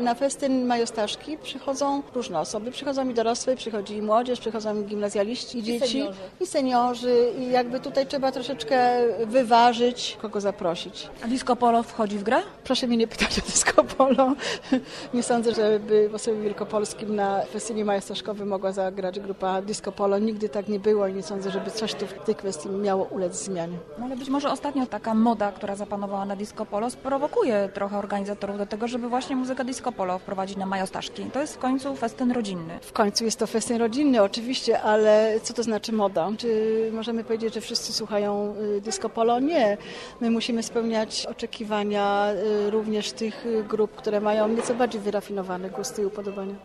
na festyn Majostaszki przychodzą różne osoby. Przychodzą i dorosłe, przychodzi i młodzież, przychodzą i gimnazjaliści, i dzieci, i seniorzy. I jakby tutaj trzeba troszeczkę wyważyć, kogo zaprosić. A disco polo wchodzi w grę? Proszę mnie nie pytać o disco polo. Nie sądzę, żeby w Ostrowcu Wielkopolskim na festynie majostaszkowym mogła zagrać grupa disco polo. Nigdy tak nie było i nie sądzę, żeby coś tu w tej kwestii miało ulec zmianie. No ale być może ostatnio taka moda, która zapanowała na disco polo, sprowokuje trochę organizatorów do tego, żeby właśnie muzykę disco polo wprowadzić na majostaszki. To jest w końcu festyn rodzinny. W końcu jest to festyn rodzinny oczywiście, ale co to znaczy moda? Czy możemy powiedzieć, że wszyscy słuchają disco polo? Nie. My musimy spełniać oczekiwania również tych grup, które mają nieco bardziej wyrafinowane gusty i upodobania.